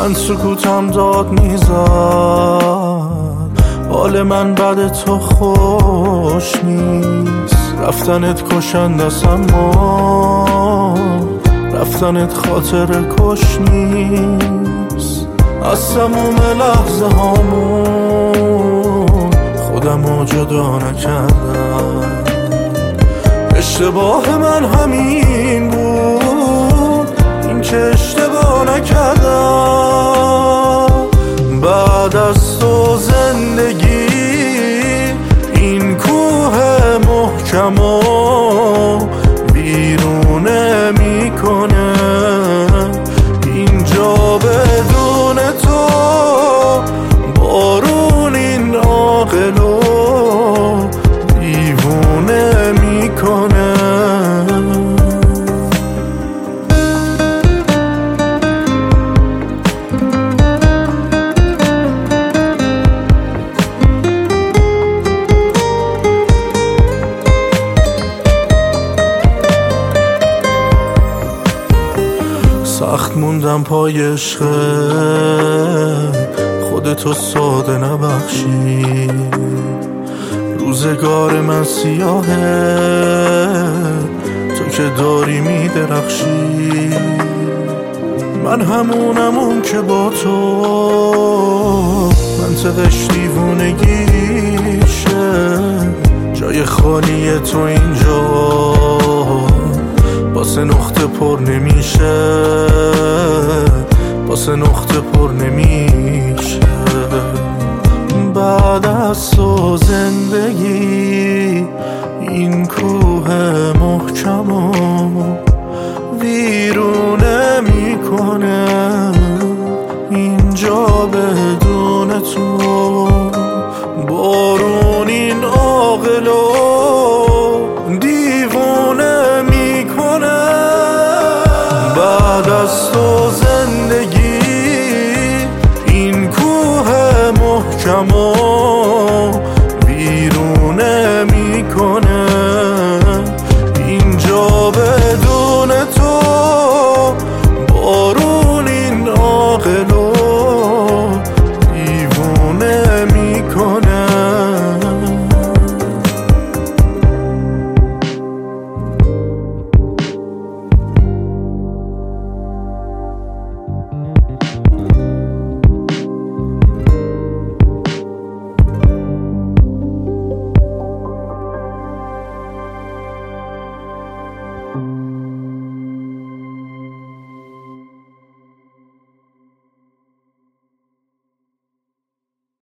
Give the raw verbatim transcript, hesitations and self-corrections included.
من سکوتم داد میزد، حال من بعد تو خوش نیست. رفتنت کشندست اما رفتنت خاطر کش نیست. از تموم لحظه هامون خودمو جدا نکردم. اشتباه من همین بود، این که اشتباه نکردم. بعد از تو زندگی این کوه محکمو بیرونه میکنه. اینجا بدون تو بارون این عاقلو دیوونه میکنه. سخت موندم پای عشق خودتو ساده نبخشی. روزگار من سیاهه تو که داری میدرخشی. من همونم اون که با تو منطقش دیوونگیشه. جای خالی تو اینجا واسه نقطه پر نمیشه، واسه نقطه پر نمیشه. بعد از تو زندگی این کوه محکمو ویرونه میکنه. اینجا بدون تو بارون این عاقلو دیوونه میکنه. بعد از تو زندگی این کوه محکمو